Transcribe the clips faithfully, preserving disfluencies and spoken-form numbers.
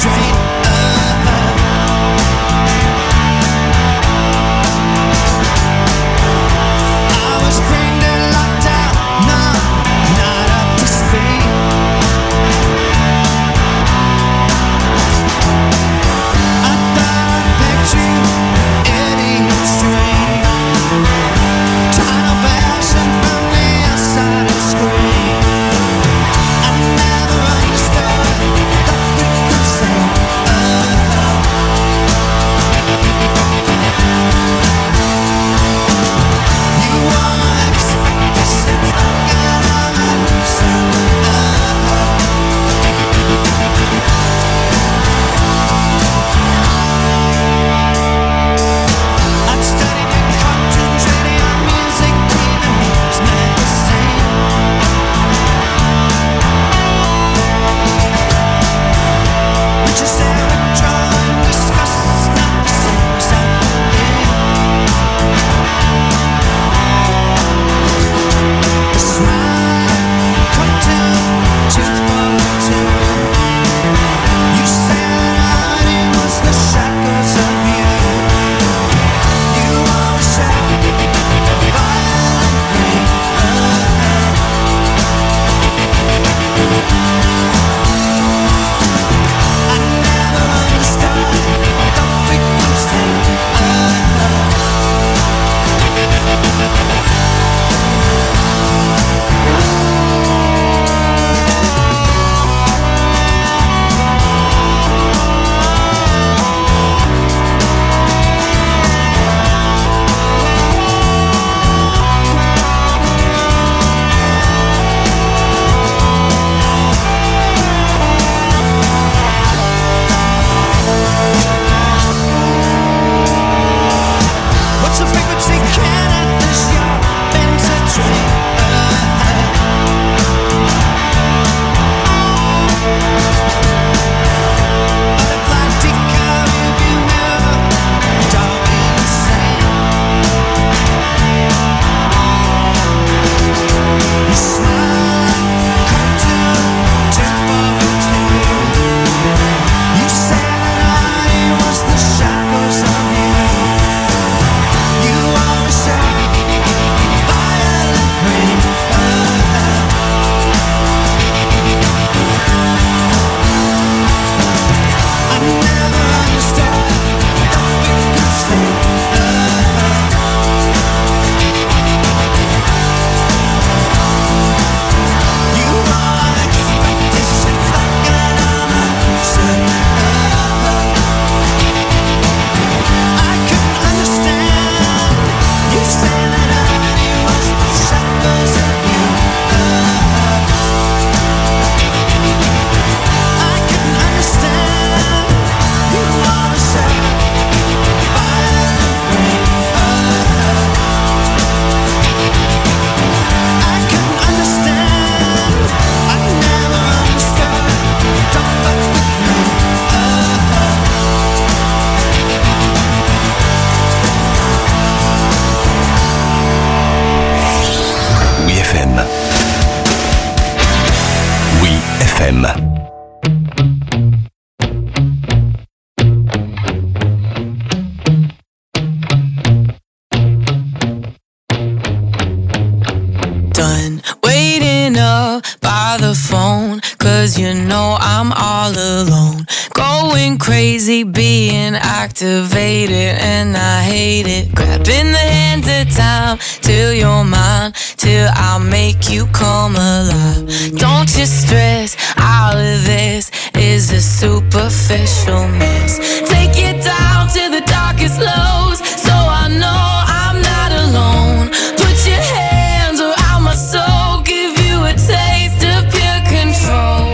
Crazy being activated and I hate it. Grabbing the hands of time till you're mine, till I'll make you come alive. Don't you stress, all of this is a superficial mess. Take it down to the darkest lows, so I know I'm not alone. Put your hands around my soul, give you a taste of pure control.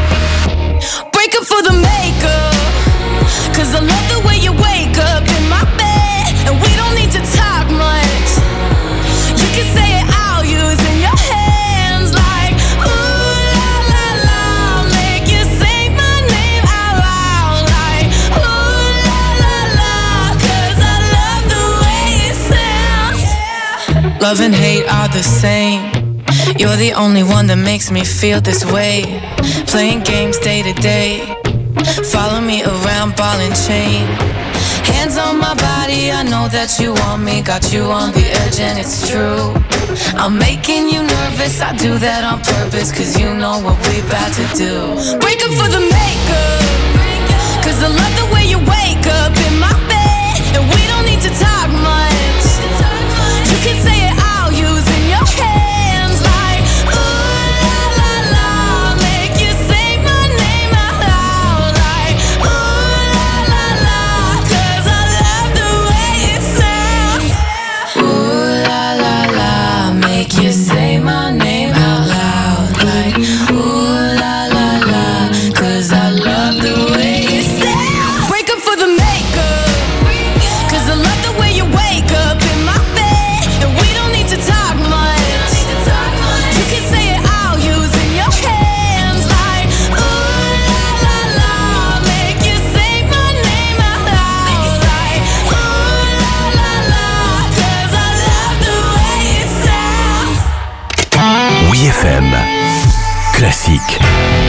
Break up for the makeup, 'cause I love the way you wake up in my bed, and we don't need to talk much. You can say it all using your hands like ooh la la la. Make you sing my name out loud like ooh la la la, 'cause I love the way it sounds. Love and hate are the same. You're the only one that makes me feel this way. Playing games day to day, Follow me around, ball and chain. Hands on my body, I know that you want me. Got you on the edge and it's true. I'm making you nervous, I do that on purpose. Cause you know what we about to do. Break up for the makeup, cause I love the way you wake up in my bed. And we don't need to talk much. You can say it all using your hands. Like, ooh la la la, make you say my name out loud. Like, ooh la la la, cause I love the way it sounds. Ooh la la la, make you say my name out loud. Like, ooh la la la, cause I love the way it sounds. Break up for the makeup, cause I love the way you wake up in my bed. And we don't need to talk much. You can say it all using your hands. Like, ooh la la la, make you say my name out loud. Like, ooh la la la, cause I love the way it sounds. Oui F M, classique.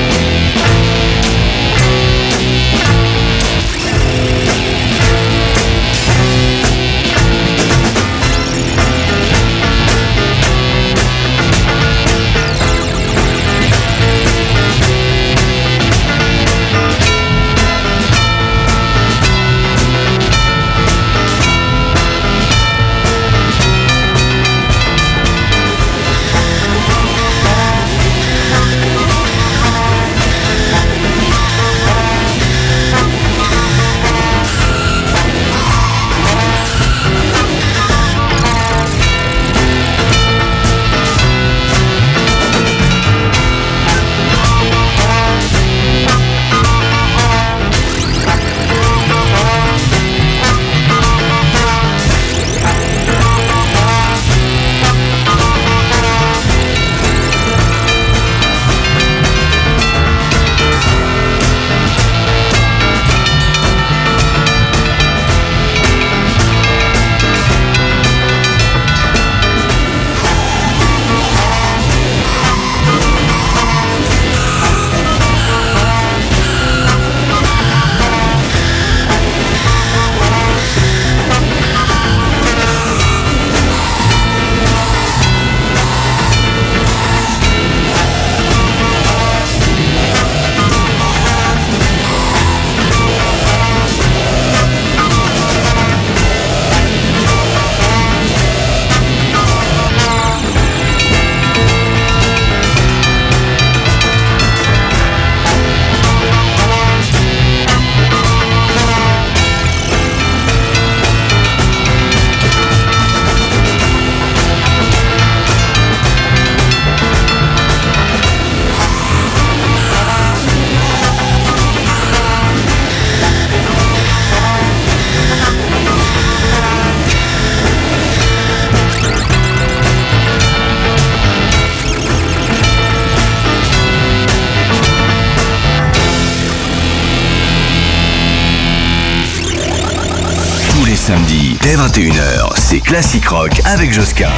Samedi, dès vingt et une heures, c'est Classic Rock avec Josquin.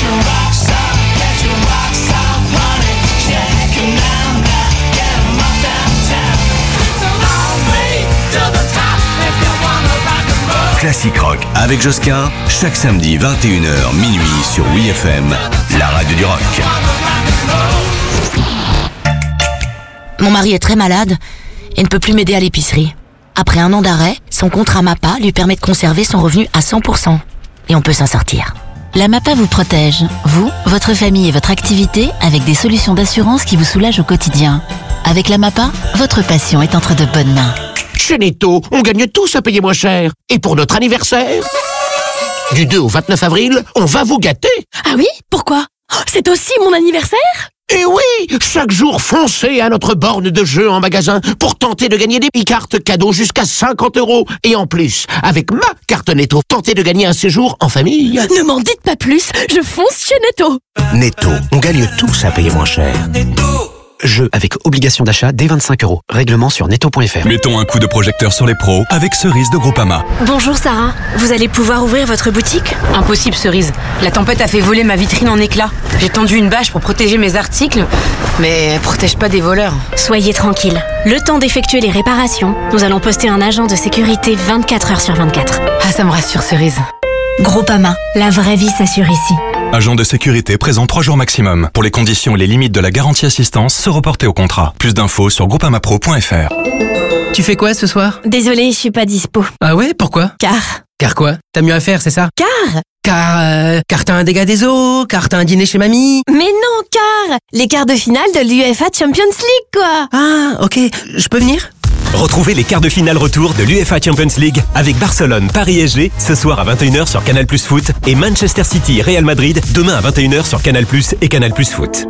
Classic Rock avec Josquin, chaque samedi vingt et une heures minuit sur Oui F M, la radio du rock. Mon mari est très malade et ne peut plus m'aider à l'épicerie. Après un an d'arrêt, son contrat MAPA lui permet de conserver son revenu à cent pour cent. Et on peut s'en sortir. La MAPA vous protège, vous, votre famille et votre activité, avec des solutions d'assurance qui vous soulagent au quotidien. Avec la MAPA, votre passion est entre de bonnes mains. Chez Netto, on gagne tous à payer moins cher. Et pour notre anniversaire, du deux au vingt-neuf avril, on va vous gâter. Ah oui? Pourquoi? C'est aussi mon anniversaire? Et oui, chaque jour, foncez à notre borne de jeu en magasin pour tenter de gagner des e-cartes cadeaux jusqu'à cinquante euros. Et en plus, avec ma carte Netto, tentez de gagner un séjour en famille. Ne m'en dites pas plus, je fonce chez Netto. Netto, on gagne tous à payer moins cher. Jeu avec obligation d'achat dès vingt-cinq euros. Règlement sur netto point f r. Mettons un coup de projecteur sur les pros avec Cerise de Groupama. Bonjour Sarah, vous allez pouvoir ouvrir votre boutique ? Impossible Cerise, la tempête a fait voler ma vitrine en éclats. J'ai tendu une bâche pour protéger mes articles, mais elle protège pas des voleurs. Soyez tranquille, le temps d'effectuer les réparations, nous allons poster un agent de sécurité vingt-quatre heures sur vingt-quatre. Ah, ça me rassure Cerise. Groupama, la vraie vie s'assure ici. Agent de sécurité présent trois jours maximum. Pour les conditions et les limites de la garantie assistance, se reporter au contrat. Plus d'infos sur groupamapro point f r. Tu fais quoi ce soir ? Désolée, je suis pas dispo. Ah ouais, pourquoi ? Car... Car quoi ? T'as mieux à faire, c'est ça ? Car Car... Euh, car t'as un dégât des eaux, car t'as un dîner chez mamie. Mais non, car les quarts de finale de l'U E F A Champions League, quoi. Ah, ok, je peux venir ? Retrouvez les quarts de finale retour de l'U E F A Champions League avec Barcelone, Paris S G ce soir à vingt et une heures sur Canal Plus Foot et Manchester City, Real Madrid demain à vingt et une heures sur Canal Plus et Canal Plus Foot.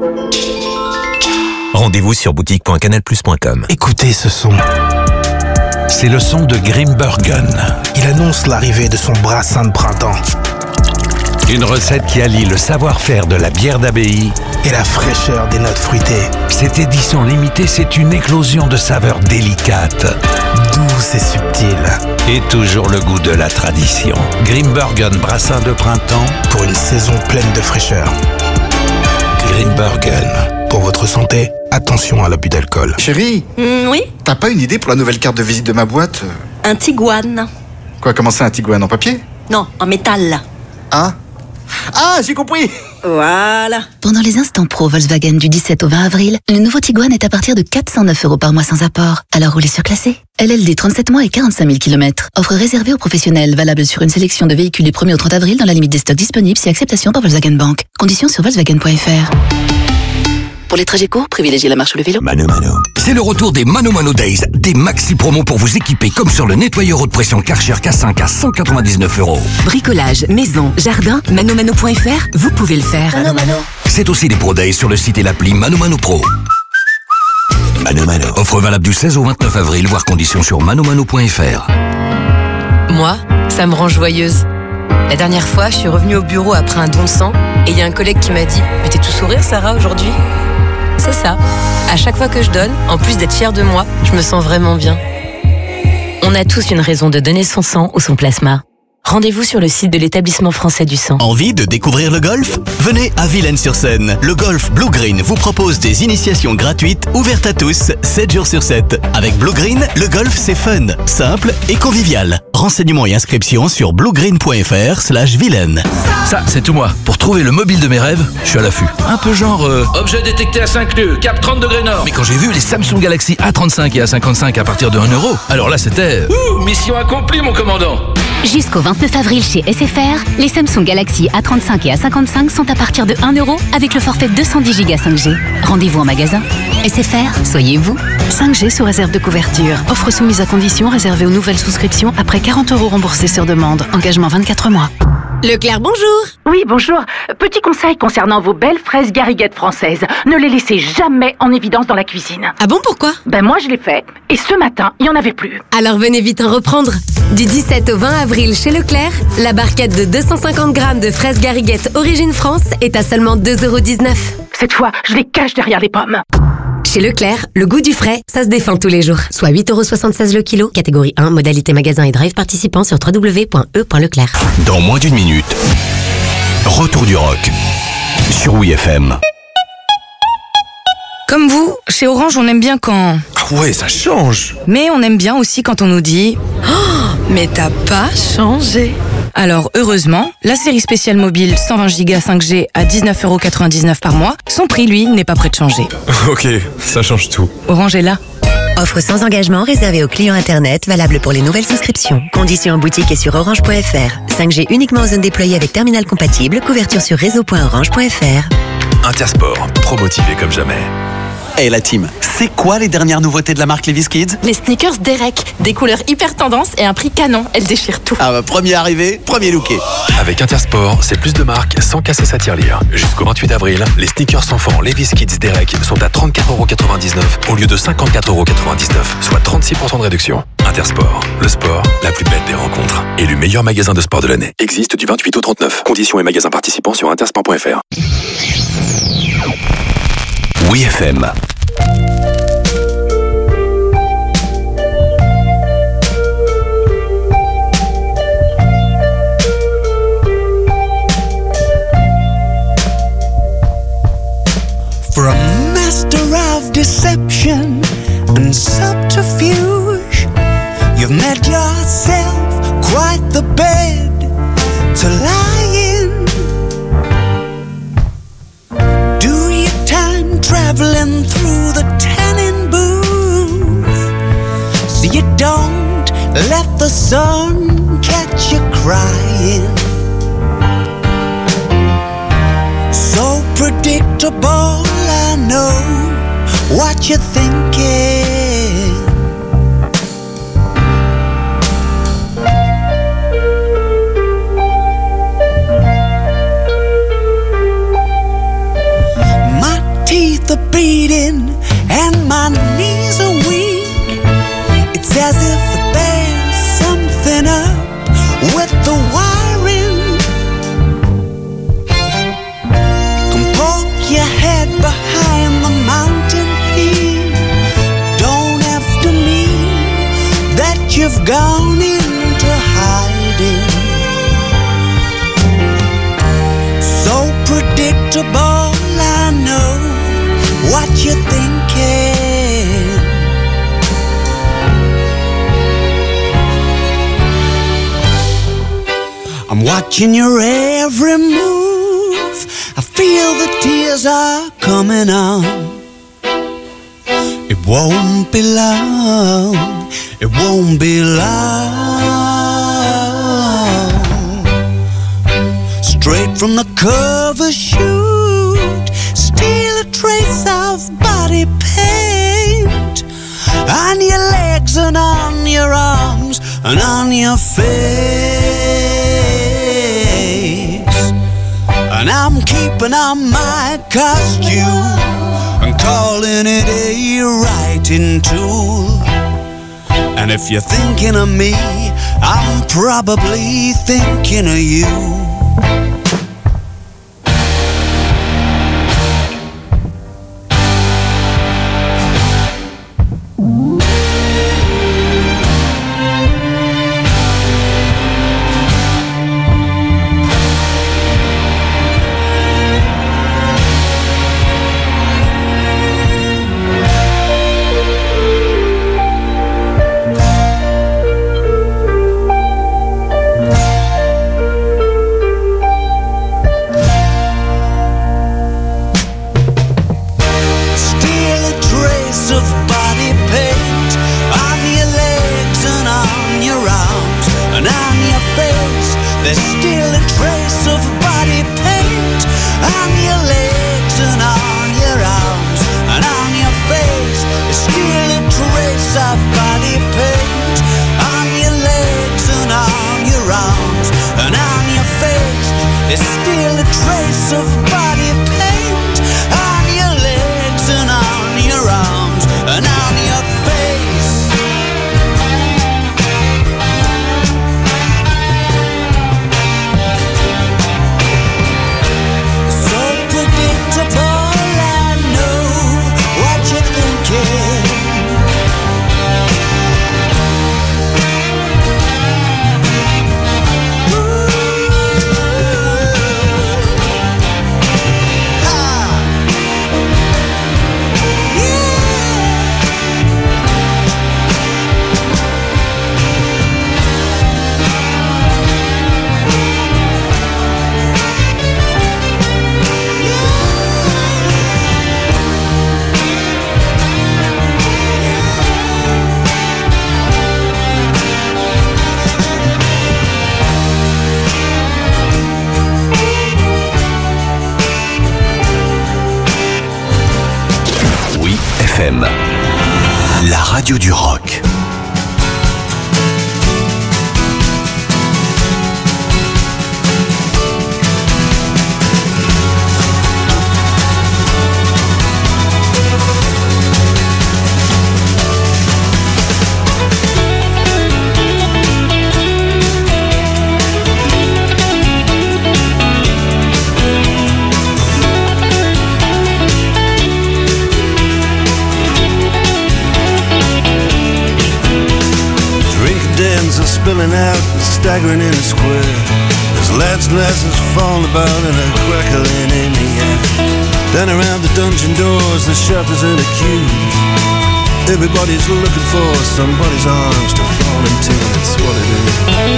Rendez-vous sur boutique point canal plus point com. Écoutez ce son. C'est le son de Grimbergen. Il annonce l'arrivée de son brassin de printemps. Une recette qui allie le savoir-faire de la bière d'abbaye et la fraîcheur des notes fruitées. Cette édition limitée, c'est une éclosion de saveurs délicates, douces et subtiles. Et toujours le goût de la tradition. Grimbergen brassin de printemps pour une saison pleine de fraîcheur. Grimbergen. Pour votre santé, attention à l'abus d'alcool. Chérie, mmh, oui. T'as pas une idée pour la nouvelle carte de visite de ma boîte ? Un Tiguan. Quoi, comment ça, un Tiguan en papier ? Non, en métal. Ah Ah, j'ai compris. Voilà. Pendant les instants pro Volkswagen du dix-sept au vingt avril, le nouveau Tiguan est à partir de quatre cent neuf euros par mois sans apport. Alors roulez surclassé. L L D trente-sept mois et quarante-cinq mille kilomètres. Offre réservée aux professionnels, valable sur une sélection de véhicules du premier au trente avril dans la limite des stocks disponibles si acceptation par Volkswagen Bank. Conditions sur volkswagen point f r. Pour les trajets courts, privilégiez la marche ou le vélo. Mano Mano. C'est le retour des Mano Mano Days. Des maxi promos pour vous équiper comme sur le nettoyeur haute pression Karcher K cinq à cent quatre-vingt-dix-neuf euros. Bricolage, maison, jardin, manomano point f r, vous pouvez le faire. Mano Mano. C'est aussi les Pro Days sur le site et l'appli Mano Mano Pro. Mano Mano. Offre valable du seize au vingt-neuf avril, voire conditions sur manomano point f r. Moi, ça me rend joyeuse. La dernière fois, je suis revenue au bureau après un don de sang et il y a un collègue qui m'a dit « Mais t'es tout sourire, Sarah, aujourd'hui ?» C'est ça. À chaque fois que je donne, en plus d'être fière de moi, je me sens vraiment bien. On a tous une raison de donner son sang ou son plasma. Rendez-vous sur le site de l'établissement français du sang. Envie de découvrir le golf ? Venez à Villaines-sur-Seine. Le golf Blue Green vous propose des initiations gratuites ouvertes à tous, sept jours sur sept. Avec Blue Green, le golf c'est fun, simple et convivial. Renseignements et inscriptions sur bluegreen point f r slash Vilaine. Ça, c'est tout moi. Pour trouver le mobile de mes rêves, je suis à l'affût. Un peu genre... Euh... Objet détecté à cinq nœuds, cap trente degrés nord. Mais quand j'ai vu les Samsung Galaxy A trente-cinq et A cinquante-cinq à partir de un euro, alors là c'était... Ouh, mission accomplie mon commandant. Jusqu'au vingt-neuf avril chez S F R, les Samsung Galaxy A trente-cinq et A cinquante-cinq sont à partir de un euro avec le forfait deux cent dix giga cinq G. Rendez-vous en magasin. S F R, soyez vous. cinq G sous réserve de couverture. Offre soumise à condition réservée aux nouvelles souscriptions après quarante euros remboursés sur demande. Engagement vingt-quatre mois. Leclerc, bonjour. Oui, bonjour. Petit conseil concernant vos belles fraises gariguettes françaises. Ne les laissez jamais en évidence dans la cuisine. Ah bon, pourquoi ? Ben moi, je l'ai fait. Et ce matin, il n'y en avait plus. Alors venez vite en reprendre. Du dix-sept au vingt avril chez Leclerc, la barquette de deux cent cinquante grammes de fraises gariguettes Origine France est à seulement deux euros dix-neuf. Cette fois, je les cache derrière les pommes. Chez Leclerc, le goût du frais, ça se défend tous les jours. Soit huit euros soixante-seize le kilo, catégorie un, modalité magasin et drive participant sur w w w point e point leclerc. Dans moins d'une minute, retour du rock sur W F M. Comme vous, chez Orange, on aime bien quand... Ah ouais, ça change. Mais on aime bien aussi quand on nous dit oh, « Mais t'as pas changé !» Alors, heureusement, la série spéciale mobile cent vingt giga cinq G à dix-neuf euros quatre-vingt-dix-neuf par mois, son prix, lui, n'est pas prêt de changer. Ok, ça change tout. Orange est là. Offre sans engagement réservée aux clients Internet, valable pour les nouvelles souscriptions. Conditions en boutique et sur orange point f r. cinq G uniquement en zone déployée avec terminal compatible, couverture sur réseau point orange point f r. Intersport, pro motivé comme jamais. Hey la team, c'est quoi les dernières nouveautés de la marque Levi's Kids ? Les sneakers Derek, des couleurs hyper tendance et un prix canon, elles déchirent tout. Ah bah premier arrivé, premier looké. Avec Intersport, c'est plus de marques sans casser sa tirelire. Jusqu'au vingt-huit avril, les sneakers enfants Levi's Kids Derek sont à trente-quatre euros quatre-vingt-dix-neuf au lieu de cinquante-quatre euros quatre-vingt-dix-neuf, soit trente-six pour cent de réduction. Intersport, le sport, la plus belle des rencontres. Élu meilleur magasin de sport de l'année. Existe du vingt-huit au trente-neuf. Conditions et magasins participants sur intersport point f r. W F M. For a master of deception and subterfuge, you've made yourself quite the bed to lie in. Do your time traveling through the tanning booth, so you don't let the sun catch you crying. So predictable, I know what you're thinking. My teeth are beating and my knees are weak. It's as if there's something up with the wiring. Your head behind the mountain peak don't have to mean that you've gone into hiding. So predictable, I know what you're thinking. I'm watching your every move. I feel the tears are coming on. It won't be long, it won't be long. Straight from the cover shoot, still a trace of body paint on your legs and on your arms and on your face. And I'm keeping on my costume and calling it a writing tool. And if you're thinking of me, I'm probably thinking of you. La radio du rock. spilling out and staggering in the square. There's lads and lasses falling about and a crackling in the air. Down around the dungeon doors, the shutters and the queues. Everybody's looking for somebody's arms to fall into. That's what it is.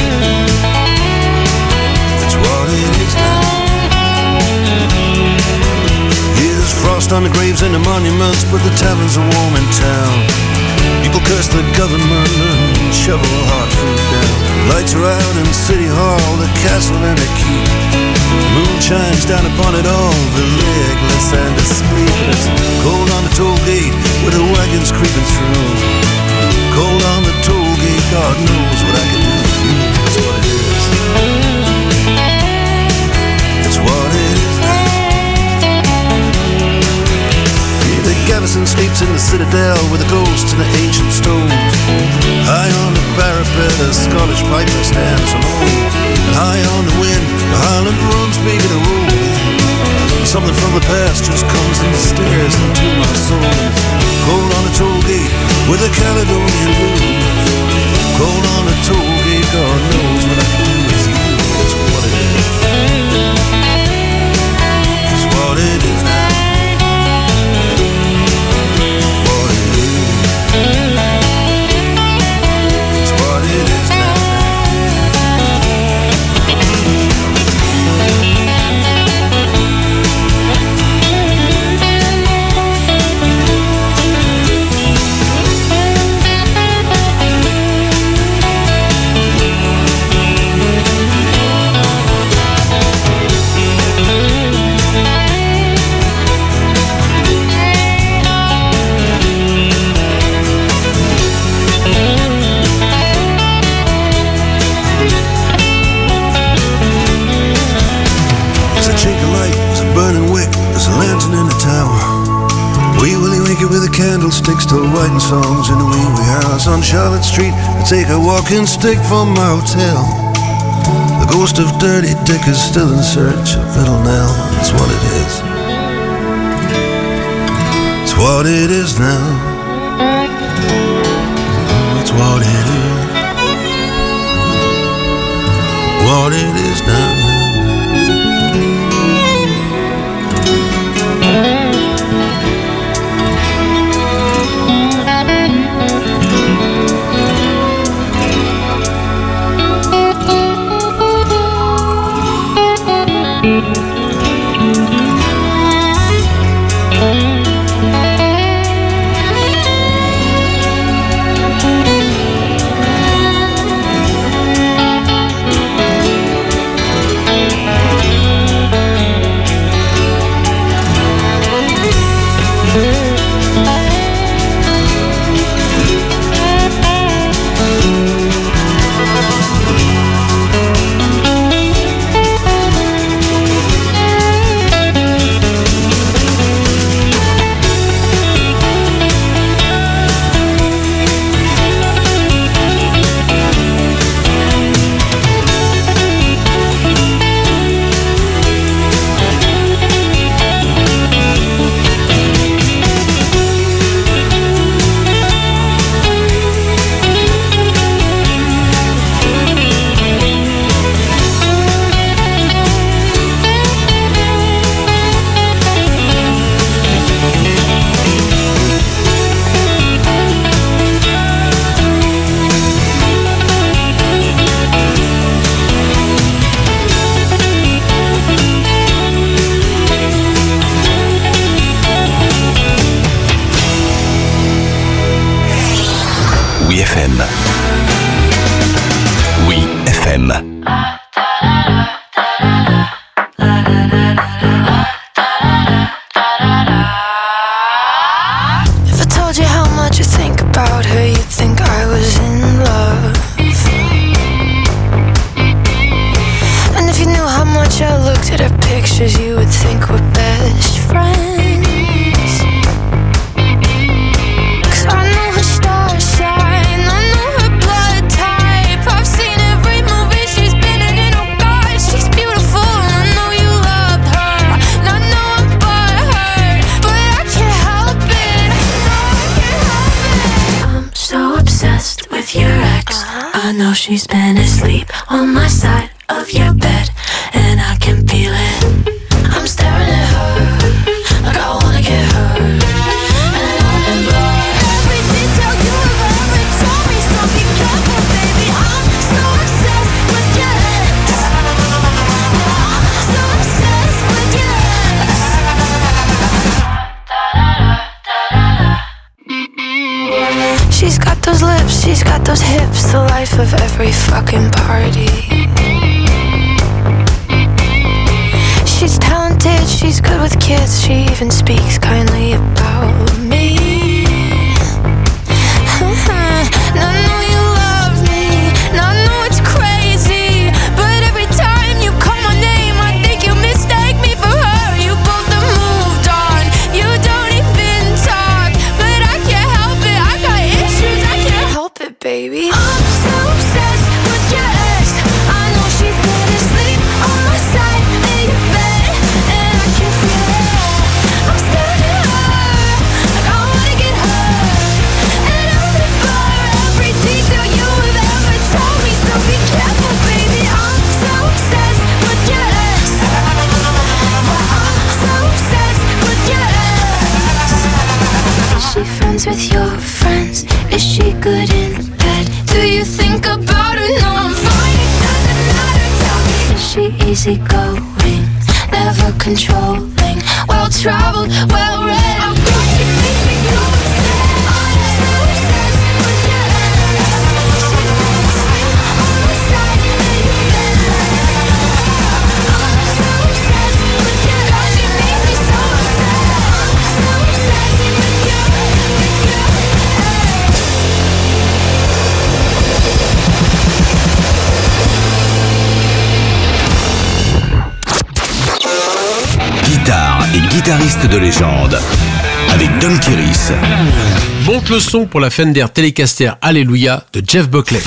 That's what it is now. Here's frost on the graves and the monuments, but the taverns are warm in town. People curse the government and shovel hard food down. Lights are out in City Hall, the castle and the keep. Moon shines down upon it all, the legless and the sleepless. Cold on the toll gate with the wagons creeping through. Cold on the toll gate, God knows what I can do for you. That's what it is. That's what it is now. Yeah, the garrison sleeps in the citadel with the ghosts and the ancient stones. High on the parapet, a Scottish piper stands alone. And high on the wind, the Highland runs making a roll. Something from the past just comes and stares into my soul. Cold on the toll gate with a Caledonian blues. Cold on the toll gate, God knows what I can do with you. That's what it is. That's what it is now. What it is. That's what it is now. Candlesticks still writing songs in the wee wee house on Charlotte Street. I take a walking stick from my hotel. The ghost of Dirty Dick is still in search of Little Nell. That's what it is. It's what it is now. It's what it is. What it is now. She's I know she's been asleep on my side of your bed, and I can feel it. I'm staring at her like I wanna get hurt, and I remember every detail you have ever told me. So be careful, baby. I'm so obsessed with your ex. I'm so obsessed with your ex. She's got those lips, she's got those hips, the life of every fucking party. She's talented, she's good with kids, she even speaks kindly about me. And I know you love me, and I know it's crazy, but every time you call my name, I think you mistake me for her. You both have moved on, you don't even talk, but I can't help it, I got issues, I can't help it, baby. I'm so obsessed with your ex. I know she's been asleep on my side in your bed, and I can feel it. I'm staring at her like I wanna get hurt, and I remember every detail you have ever told me. So be careful, baby. I'm so obsessed with your ex. I'm so obsessed with your ex. Is she friends with your friends? Is she good in bed? Do you think about her? No, I'm fine, it doesn't matter, tell me. Is she easygoing, never controlling, well-traveled, well-read? Oh God, she makes me so upset. I'm so obsessed with your ex. She's been asleep on my side in your bed. I'm so obsessed with your ex. God, she makes me so upset. I'm so obsessed with your, with your ex. Guitare et guitariste de légende avec Dom Kiris. Monte le son pour la Fender Telecaster Alléluia de Jeff Buckley.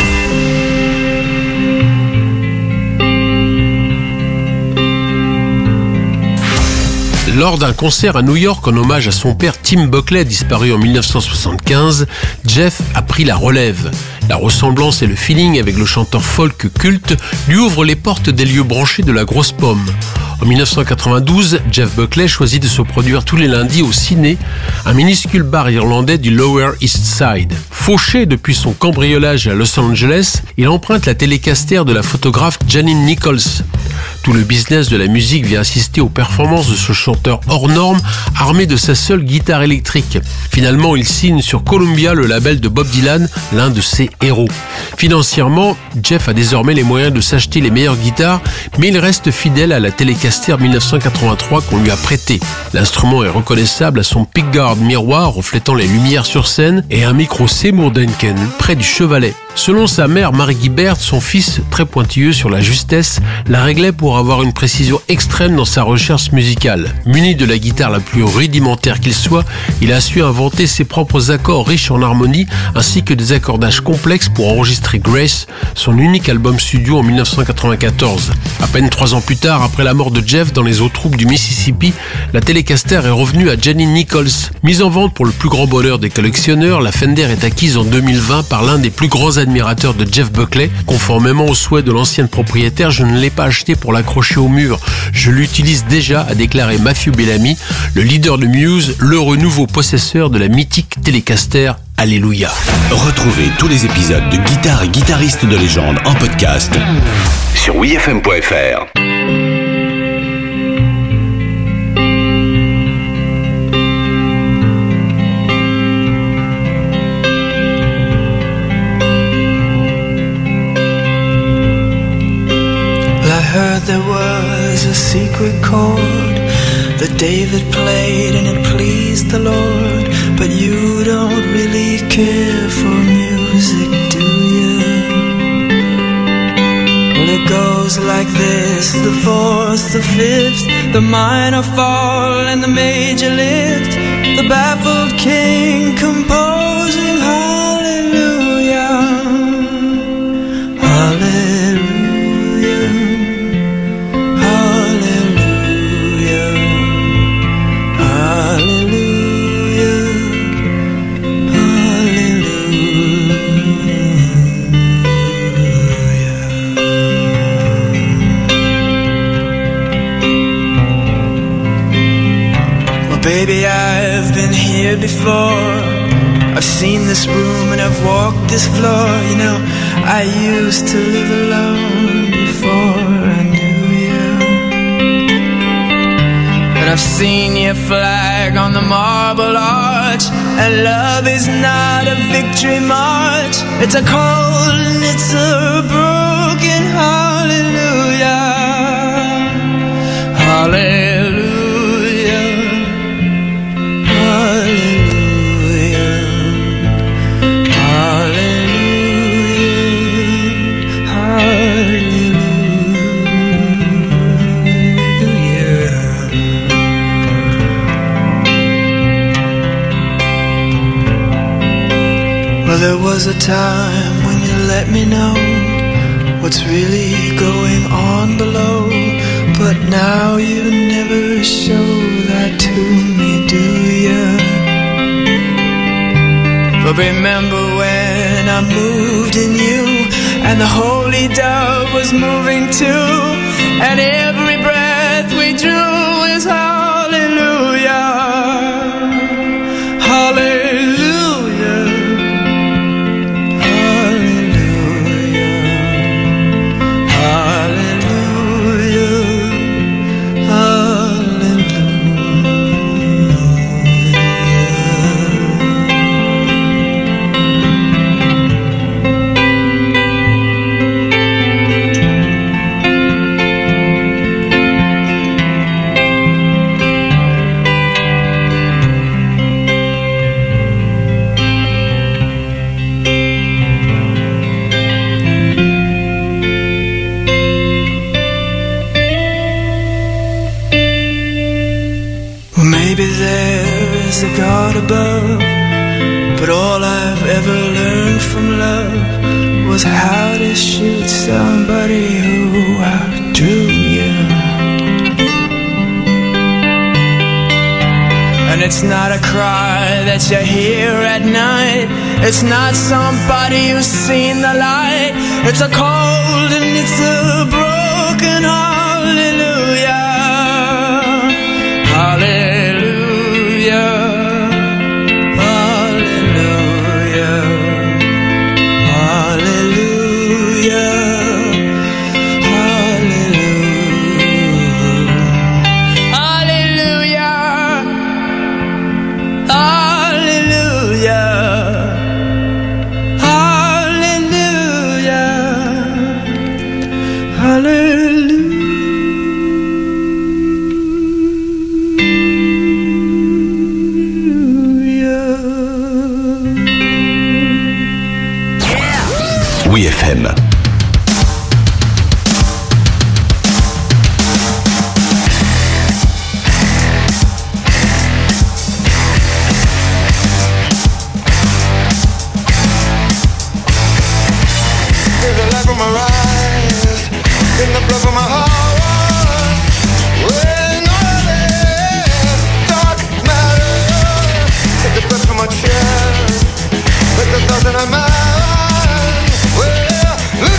Lors d'un concert à New York en hommage à son père Tim Buckley, disparu en mille neuf cent soixante-quinze, Jeff a pris la relève. La ressemblance et le feeling avec le chanteur folk culte lui ouvrent les portes des lieux branchés de la grosse pomme. En mille neuf cent quatre-vingt-douze, Jeff Buckley choisit de se produire tous les lundis au Ciné, un minuscule bar irlandais du Lower East Side. Fauché depuis son cambriolage à Los Angeles, il emprunte la Telecaster de la photographe Janine Nichols. Tout le business de la musique vient assister aux performances de ce chanteur hors norme, armé de sa seule guitare électrique. Finalement, il signe sur Columbia, le label de Bob Dylan, l'un de ses héros. Financièrement, Jeff a désormais les moyens de s'acheter les meilleures guitares, mais il reste fidèle à la Telecaster mille neuf cent quatre-vingt-trois qu'on lui a prêtée. L'instrument est reconnaissable à son pickguard miroir reflétant les lumières sur scène et un micro Seymour Duncan près du chevalet. Selon sa mère Marie Guibert, son fils, très pointilleux sur la justesse, la réglait pour avoir une précision extrême dans sa recherche musicale. Muni de la guitare la plus rudimentaire qu'il soit, il a su inventer ses propres accords riches en harmonie ainsi que des accordages complexes pour enregistrer Grace, son unique album studio en mille neuf cent quatre-vingt-quatorze. À peine trois ans plus tard, après la mort de Jeff dans les eaux troubles du Mississippi, la Telecaster est revenue à Janine Nichols. Mise en vente pour le plus grand bonheur des collectionneurs, la Fender est acquise en deux mille vingt par l'un des plus grands admirateur de Jeff Buckley. Conformément au souhait de l'ancienne propriétaire, je ne l'ai pas acheté pour l'accrocher au mur. Je l'utilise déjà, a déclaré Matthew Bellamy, le leader de Muse, l'heureux nouveau possesseur de la mythique Telecaster Alléluia. Retrouvez tous les épisodes de Guitare et guitaristes de légende en podcast sur oui f m point f r. Heard there was a secret chord that David played and it pleased the Lord. But you don't really care for music, do you? Well, it goes like this: the fourth, the fifth, the minor fall and the major lift, the baffled king composing hallelujah, hallelujah. maybe I've been here before. I've seen this room and I've walked this floor. You know, I used to live alone before I knew you. And I've seen your flag on the marble arch. And love is not a victory march. It's a cold and it's a broken hallelujah. Hallelujah. Well, there was a time when you let me know what's really going on below, but now you never show that to me, do you? But remember when I moved in you, and the holy dove was moving too, and every breath we drew is hallelujah, hallelujah. Maybe there's a God above, but all I've ever learned from love was how to shoot somebody who outdrew you. And it's not a cry that you hear at night. It's not somebody who's seen the light. It's a cold and it's a broken hallelujah. Hallelujah. Oui F M. Let the thousand of mine, well,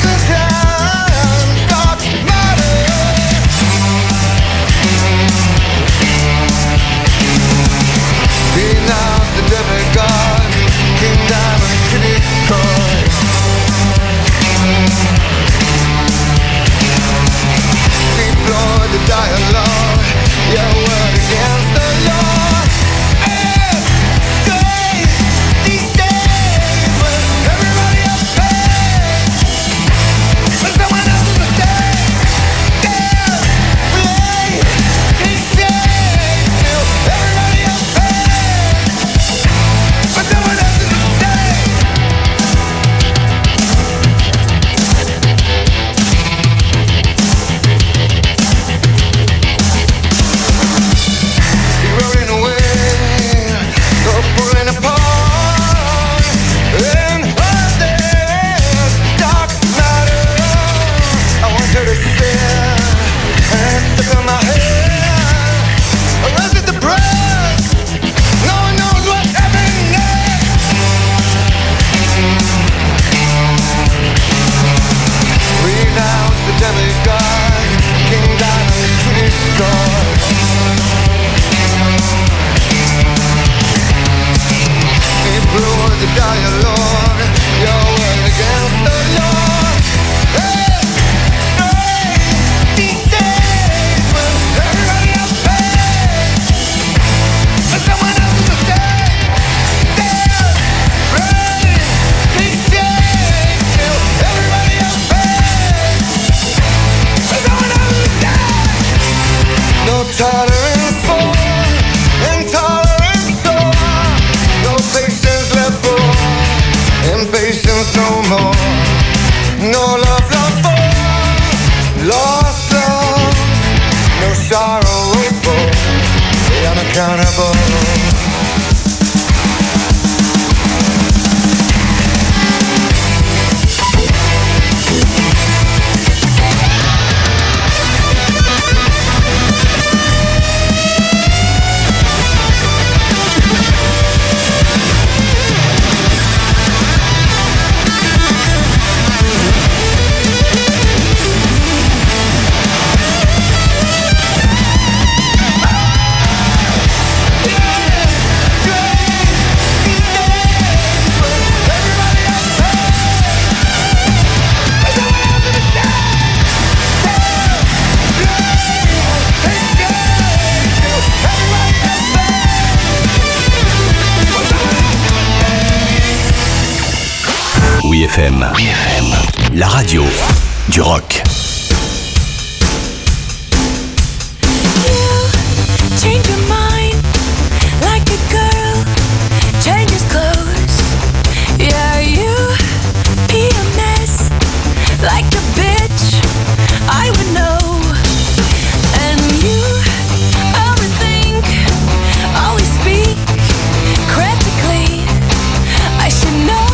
No love lost for lost love. No sorrow for the unaccountable. Oui F M. Oui F M. La radio du rock. Change your mind like a girl changes clothes. Yeah, you be a mess like a bitch. I would know. And you overthink, always speak critically. I should know.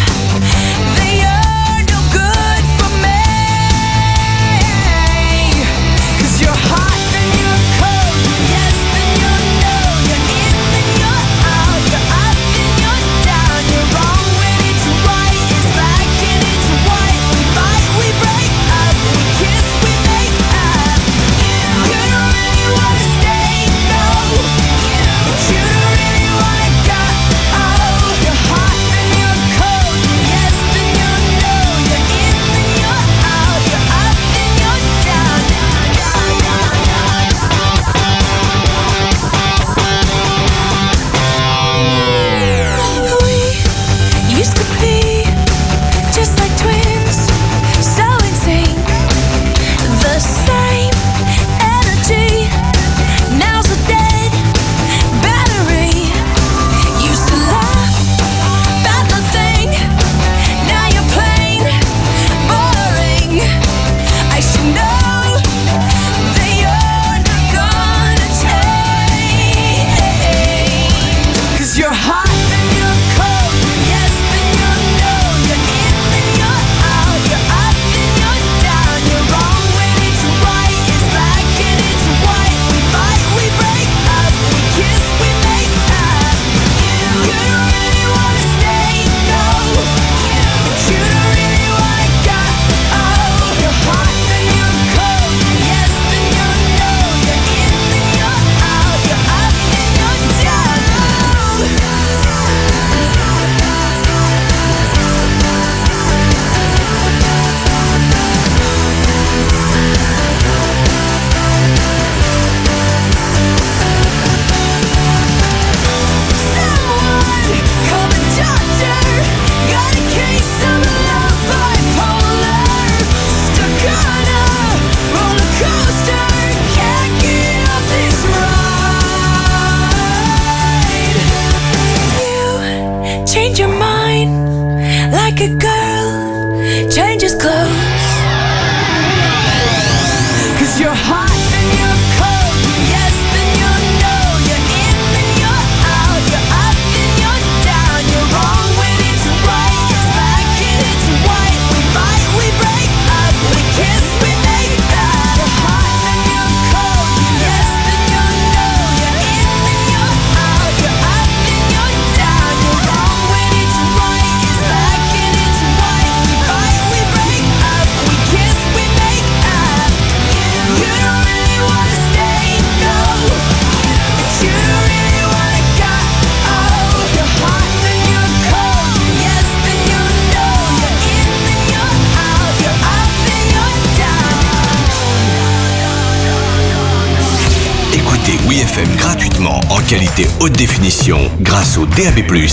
Gratuitement en qualité haute définition grâce au D A B plus.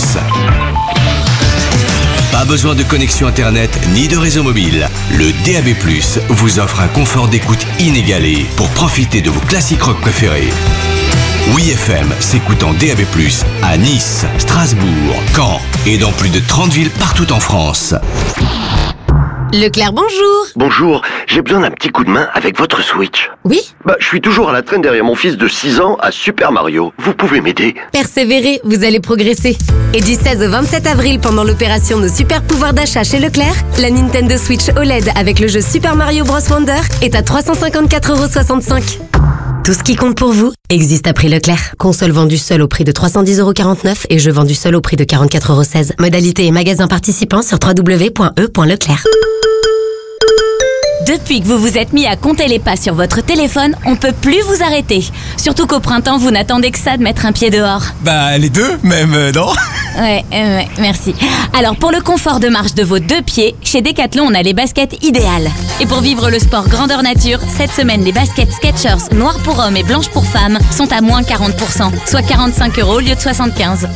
Pas besoin de connexion internet ni de réseau mobile. Le D A B plus vous offre un confort d'écoute inégalé pour profiter de vos classiques rock préférés. Oui F M s'écoute en D A B plus à Nice, Strasbourg, Caen et dans plus de trente villes partout en France. Leclerc, bonjour. Bonjour, j'ai besoin d'un petit coup de main avec votre Switch. Oui? Bah, je suis toujours à la traîne derrière mon fils de six ans à Super Mario. Vous pouvez m'aider? Persévérez, vous allez progresser. Et du seize au vingt-sept avril, pendant l'opération Nos super pouvoirs d'achat chez Leclerc, la Nintendo Switch O L E D avec le jeu Super Mario Bros Wonder est à trois cent cinquante-quatre euros soixante-cinq. Tout ce qui compte pour vous existe à prix Leclerc. Console vendue seule au prix de trois cent dix euros quarante-neuf et jeu vendu seul au prix de quarante-quatre euros seize. Modalité et magasin participants sur w w w point e point leclerc. Depuis que vous vous êtes mis à compter les pas sur votre téléphone, on peut plus vous arrêter. Surtout qu'au printemps, vous n'attendez que ça de mettre un pied dehors. Bah les deux, même, euh, non? Ouais, euh, ouais, merci. Alors pour le confort de marche de vos deux pieds, chez Decathlon, on a les baskets idéales. Et pour vivre le sport grandeur nature, cette semaine, les baskets Skechers noires pour hommes et blanches pour femmes sont à moins quarante pour cent, soit quarante-cinq euros au lieu de soixante-quinze.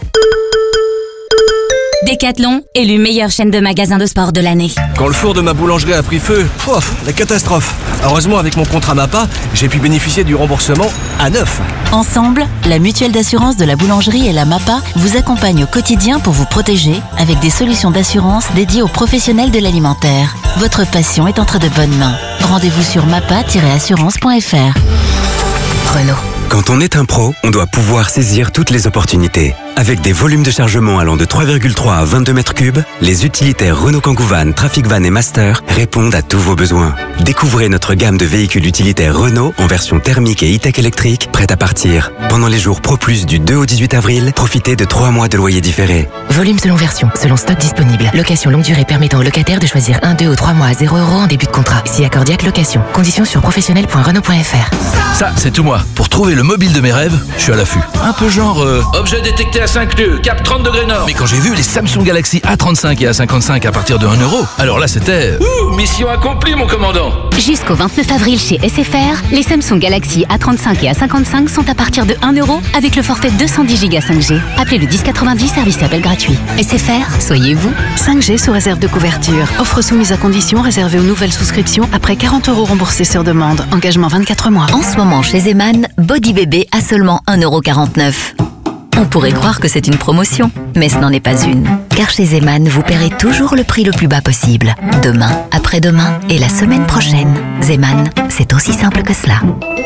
Decathlon, élu meilleure chaîne de magasins de sport de l'année. Quand le four de ma boulangerie a pris feu, pouf, la catastrophe. Heureusement, avec mon contrat MAPA, j'ai pu bénéficier du remboursement à neuf. Ensemble, la mutuelle d'assurance de la boulangerie et la MAPA vous accompagnent au quotidien pour vous protéger avec des solutions d'assurance dédiées aux professionnels de l'alimentaire. Votre passion est entre de bonnes mains. Rendez-vous sur mapa tiret assurance point f r. Renault. Quand on est un pro, on doit pouvoir saisir toutes les opportunités. Avec des volumes de chargement allant de trois virgule trois à vingt-deux mètres cubes, les utilitaires Renault Kangoo Van, Traffic Van et Master répondent à tous vos besoins. Découvrez notre gamme de véhicules utilitaires Renault en version thermique et e-tech électrique, prête à partir. Pendant les jours Pro Plus du deux au dix-huit avril, profitez de trois mois de loyer différé. Volume selon version, selon stock disponible. Location longue durée permettant aux locataires de choisir un, deux ou trois mois à zéro euros en début de contrat. Si accordiaque location. Conditions sur professionnel point renault point f r. Ça, c'est tout moi. Pour trouver le mobile de mes rêves, je suis à l'affût. Un peu genre... Euh... Objet détecté à cinq lieux, cap trente degrés nord. Mais quand j'ai vu les Samsung Galaxy A trente-cinq et A cinquante-cinq à partir de un euro, alors là c'était... Ouh, mission accomplie mon commandant. Jusqu'au vingt-neuf avril chez S F R, les Samsung Galaxy A trente-cinq et A cinquante-cinq sont à partir de un euro avec le forfait deux cent dix giga cinq G. Appelez le dix quatre-vingt-dix, service appel gratuit. S F R, soyez vous. cinq G sous réserve de couverture. Offre soumise à condition réservée aux nouvelles souscriptions après quarante euros remboursés sur demande. Engagement vingt-quatre mois. En ce moment chez Zeman, Body Bébé à seulement un euro quarante-neuf. On pourrait croire que c'est une promotion, mais ce n'en est pas une. Car chez Zeman, vous paierez toujours le prix le plus bas possible. Demain, après-demain et la semaine prochaine. Zeman, c'est aussi simple que cela.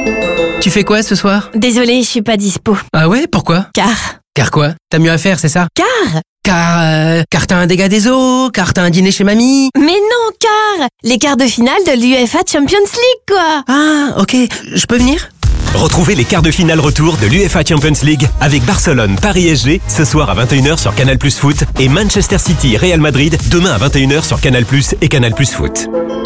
Tu fais quoi ce soir? Désolée, je suis pas dispo. Ah ouais, pourquoi? Car... Car quoi? T'as mieux à faire, c'est ça? Car Car... Euh, car t'as un dégât des eaux? Car t'as un dîner chez mamie? Mais non, car les quarts de finale de l'U F A Champions League, quoi. Ah, ok. Je peux venir? Retrouvez les quarts de finale retour de l'U F A Champions League avec Barcelone, Paris S G ce soir à vingt et une heures sur Canal Plus Foot et Manchester City, Real Madrid demain à vingt et une heures sur Canal Plus et Canal Plus Foot.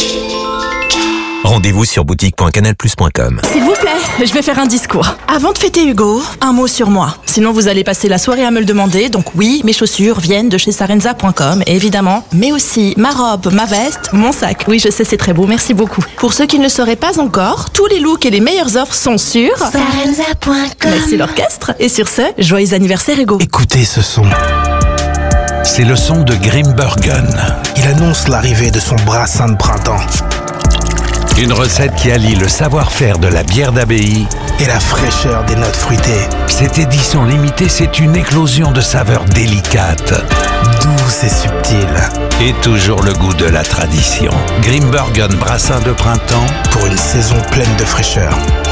Rendez-vous sur boutique point canal plus point com. S'il vous plaît, je vais faire un discours. Avant de fêter Hugo, un mot sur moi. Sinon vous allez passer la soirée à me le demander. Donc oui, mes chaussures viennent de chez sarenza point com, évidemment. Mais aussi ma robe, ma veste, mon sac. Oui, je sais, c'est très beau, merci beaucoup. Pour ceux qui ne le sauraient pas encore, tous les looks et les meilleures offres sont sur sarenza point com. Merci l'orchestre. Et sur ce, joyeux anniversaire Hugo. Écoutez ce son. C'est le son de Grimbergen. Il annonce l'arrivée de son brassin de printemps. Une recette qui allie le savoir-faire de la bière d'abbaye et la fraîcheur des notes fruitées. Cette édition limitée, c'est une éclosion de saveurs délicates, douces et subtiles. Et toujours le goût de la tradition. Grimbergen brassin de printemps pour une saison pleine de fraîcheur.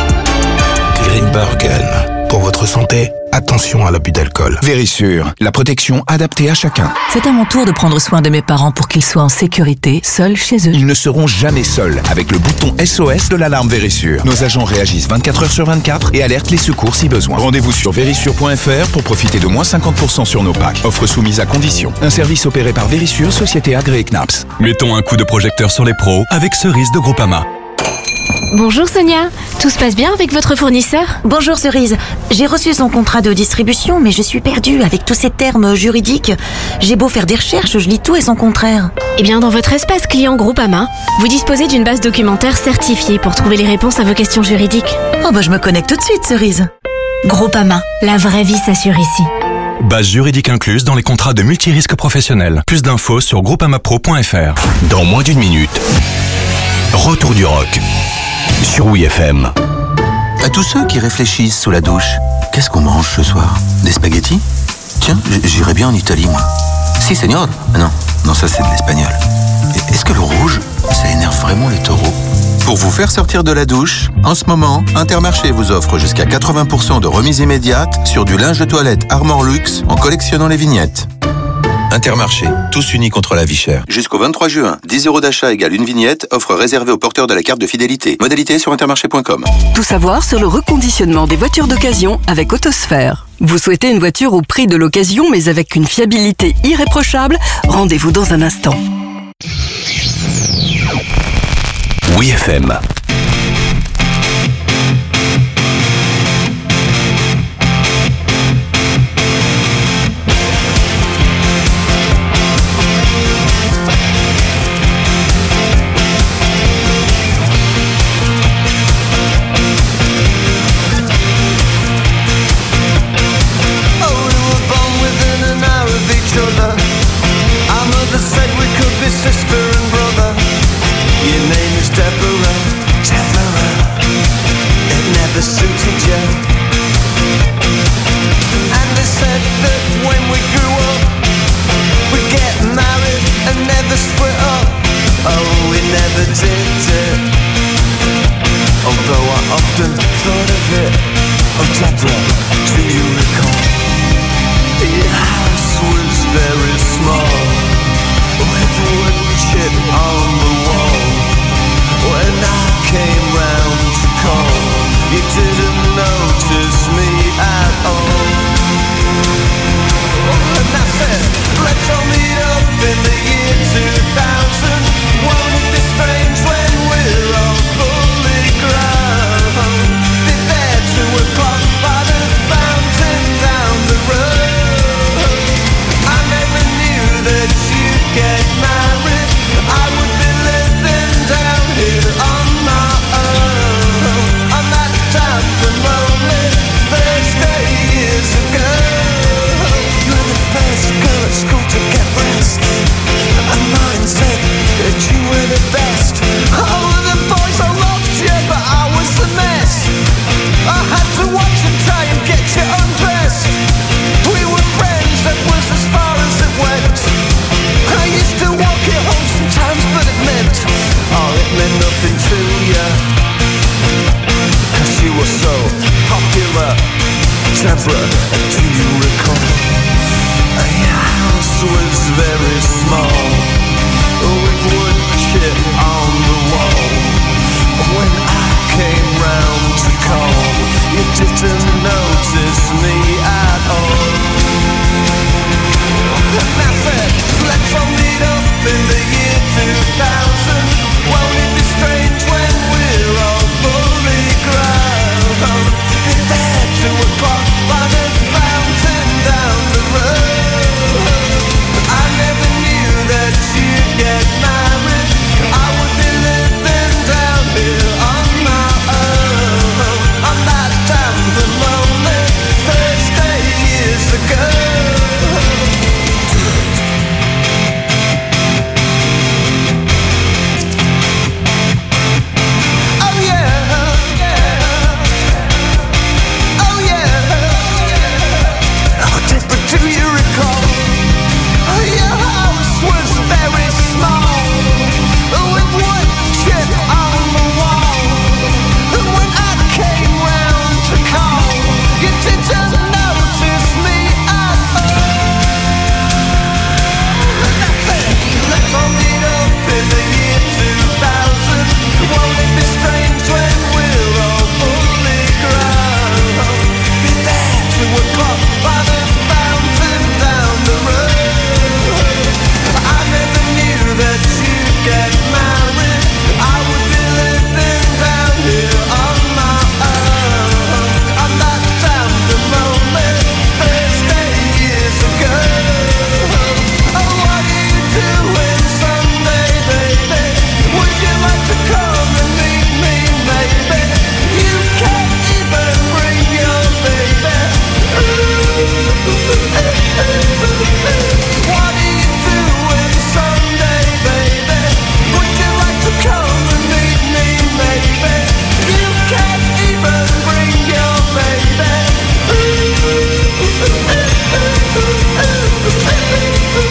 Grimbergen. Pour votre santé, attention à l'abus d'alcool. Vérissure, la protection adaptée à chacun. C'est à mon tour de prendre soin de mes parents pour qu'ils soient en sécurité, seuls chez eux. Ils ne seront jamais seuls avec le bouton S O S de l'alarme Vérissure. Nos agents réagissent vingt-quatre heures sur vingt-quatre et alertent les secours si besoin. Rendez-vous sur vérissure point f r pour profiter de moins cinquante pour cent sur nos packs. Offre soumise à condition. Un service opéré par Vérissure, société agréée C N A P S. Mettons un coup de projecteur sur les pros avec Cerise de Groupama. Bonjour Sonia, tout se passe bien avec votre fournisseur? Bonjour Cerise, j'ai reçu son contrat de distribution mais je suis perdue avec tous ces termes juridiques. J'ai beau faire des recherches, je lis tout et son contraire. Eh bien dans votre espace client Groupama, vous disposez d'une base documentaire certifiée pour trouver les réponses à vos questions juridiques. Oh bah je me connecte tout de suite Cerise. Groupama, la vraie vie s'assure ici. Base juridique incluse dans les contrats de multirisque professionnels. Plus d'infos sur groupamapro point f r. Dans moins d'une minute, retour du rock sur W F M. À tous ceux qui réfléchissent sous la douche, qu'est-ce qu'on mange ce soir? Des spaghettis? Tiens, j'irais bien en Italie, moi. Si, senior. Ah non, non, ça c'est de l'espagnol. Est-ce que le rouge Pour vous faire sortir de la douche, en ce moment, Intermarché vous offre jusqu'à quatre-vingts pour cent de remise immédiate sur du linge de toilette Armor Luxe en collectionnant les vignettes. Intermarché, tous unis contre la vie chère. Jusqu'au vingt-trois juin, dix euros d'achat égale une vignette, offre réservée aux porteurs de la carte de fidélité. Modalité sur intermarché point com. Tout savoir sur le reconditionnement des voitures d'occasion avec Autosphère. Vous souhaitez une voiture au prix de l'occasion mais avec une fiabilité irréprochable? Rendez-vous dans un instant. Oui F M.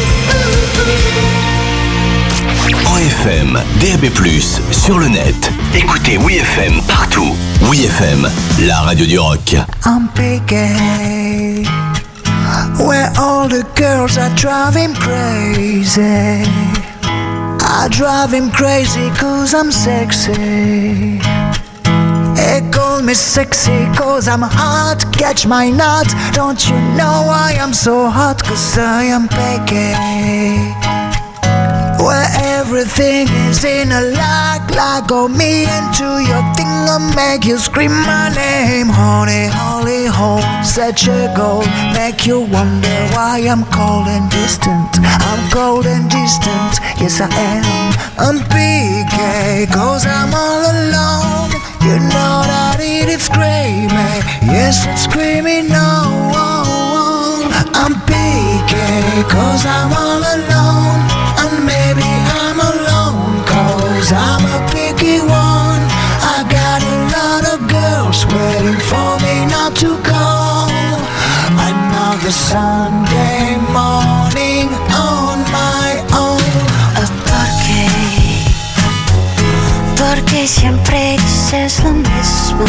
D A B plus, sur le net. Écoutez Oui F M partout. Oui F M, la radio du rock. I'm picky, where all the girls are driving crazy. I drive him crazy cause I'm sexy. They call me sexy cause I'm hot. Catch my nut. Don't you know I am so hot? Cause I am picky, where everything is in a lock. Lock on me into your thing and make you scream my name. Honey, holy hole, such a goal. Make you wonder why I'm cold and distant. I'm cold and distant, yes I am. I'm picky cause I'm all alone. You know that it is screaming, yes it's screaming no. I'm picky cause I'm all alone. And maybe I'm alone cause I'm a picky one. I got a lot of girls waiting for me not to call. Another Sunday morning on my own. ¿Por qué? Porque siempre dices lo mismo.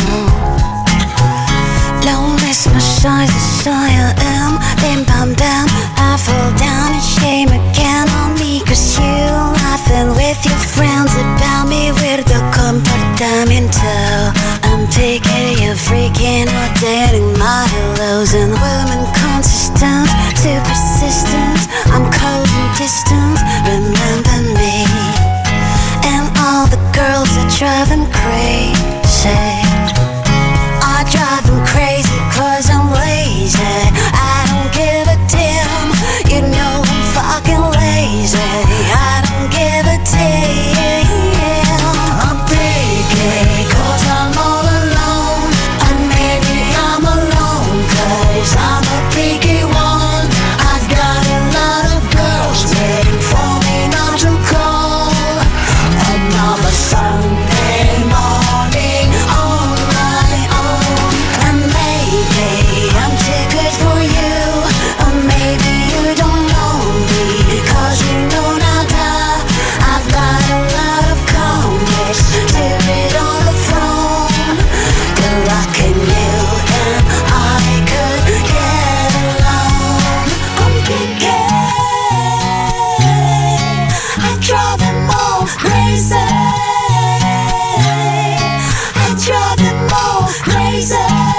Lo mismo soy, soy I am. Bim bam bam, I fall down and shame again on me. Cause you laughing with your friends about me. Weirdo comportamiento. I'm taking you freaking out, dating my hellos. And women consistent, too persistent. I'm cold and distant, remember me. And all the girls that drive them crazy. I drive them crazy cause I'm lazy. I don't give a damn, you know I'm fucking lazy. I don't give a damn. I'm picky cause I'm all alone. And maybe I'm alone cause I'm a picky one. I've got a lot of girls waiting for me not to call. Another Sunday morning on my own. And maybe I'm too good for you, or maybe you don't know me cause you know nada. I've got a lot of comments to read on the phone. Good luck in you and I could get along. I'm picky, I drive them all crazy. I drive them all crazy.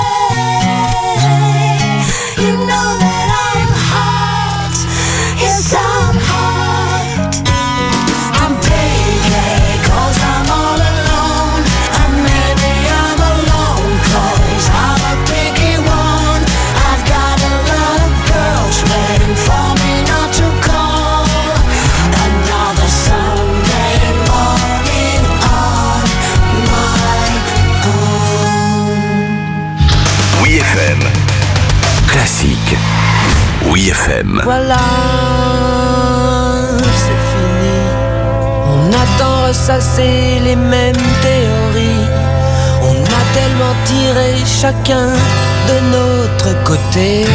You know that I'm hot, yes I'm hot. I'm picky cause I'm all alone. And maybe I'm alone cause I'm a picky one. I've got a lot of girls waiting for me not to call. Another Sunday morning on my own. Oui F M. Classique. Oui F M. Voilà, c'est fini. On a tant ressassé les mêmes théories. On a tellement tiré chacun de notre côté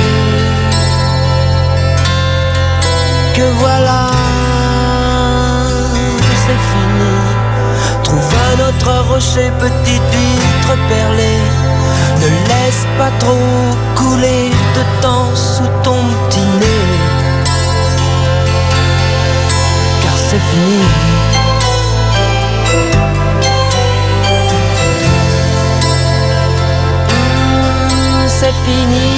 que voilà, c'est fini. Trouve un autre rocher, petite vitre perlée. Ne laisse pas trop couler de temps sous ton petit nez, car c'est fini. Mmh, c'est fini.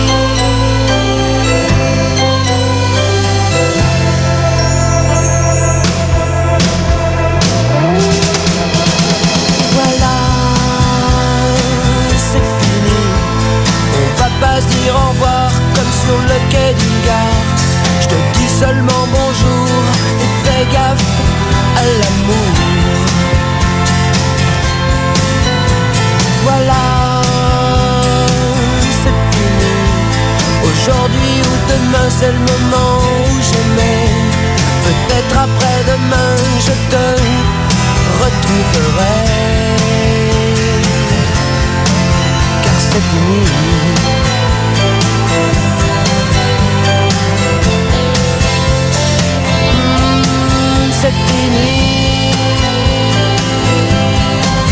Pas se dire au revoir comme sur le quai d'une gare. Je te dis seulement bonjour et fais gaffe à l'amour. Voilà, c'est fini. Aujourd'hui ou demain c'est le moment où j'aimais. Peut-être après-demain je te retrouverai, car c'est fini. C'est fini.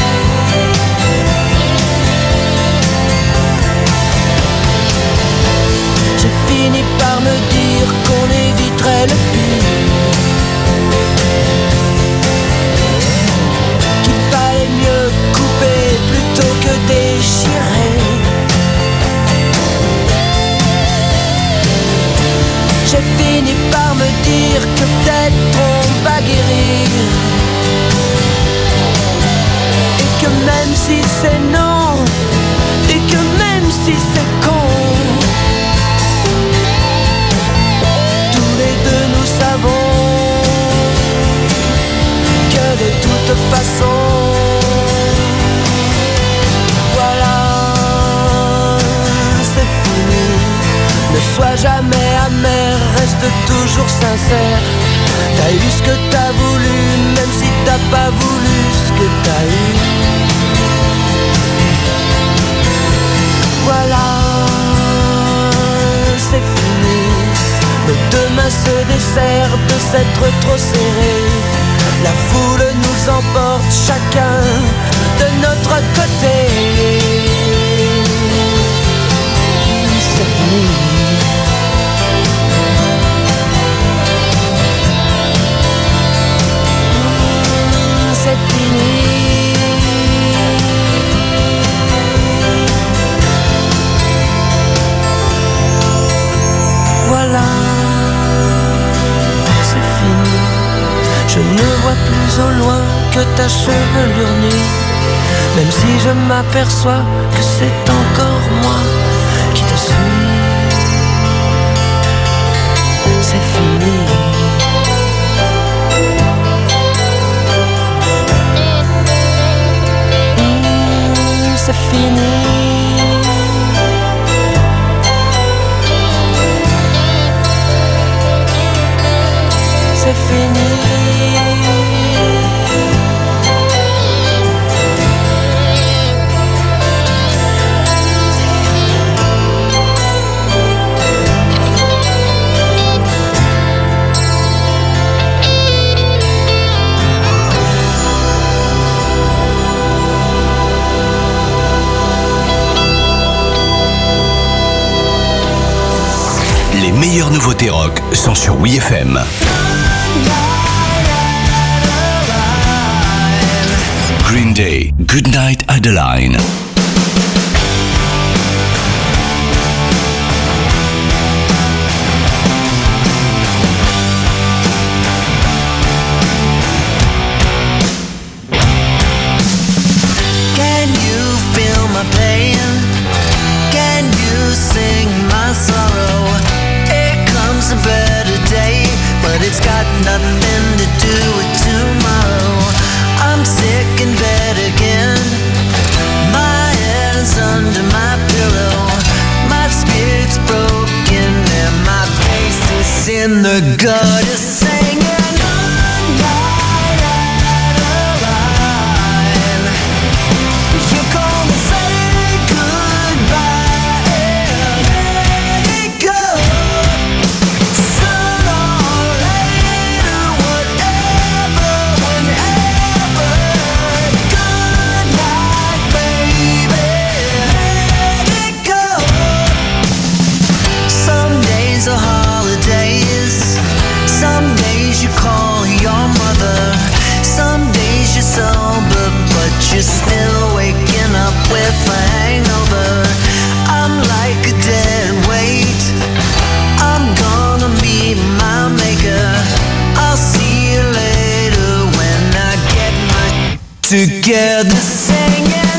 si c'est non, et que même si c'est con, tous les deux nous savons que de toute façon, voilà, c'est fini. Ne sois jamais amer, reste toujours sincère. T'as eu ce que t'as voulu, même si t'as pas voulu ce que t'as eu. Voilà, c'est fini. Nos deux mains se desserrent de s'être trop serrées. La foule nous emporte chacun de notre côté. C'est fini. C'est fini. Voilà, c'est fini. Je ne vois plus au loin que ta chevelure nue, même si je m'aperçois que c'est encore moi qui te suis. C'est fini. C'est fini. C'est fini. Les meilleures nouveautés rock sont sur Oui F M. Green Day, Good Night Adeline. Can you feel my pain? Can you sing my sorrow? Here comes a better day, but it's got nothing to do with tomorrow. I'm sick in bed again. My head's under my pillow. My spirit's broken and my face is in the gutter singing. You're still waking up with a hangover. I'm like a dead weight. I'm gonna meet my maker. I'll see you later when I get my together singing.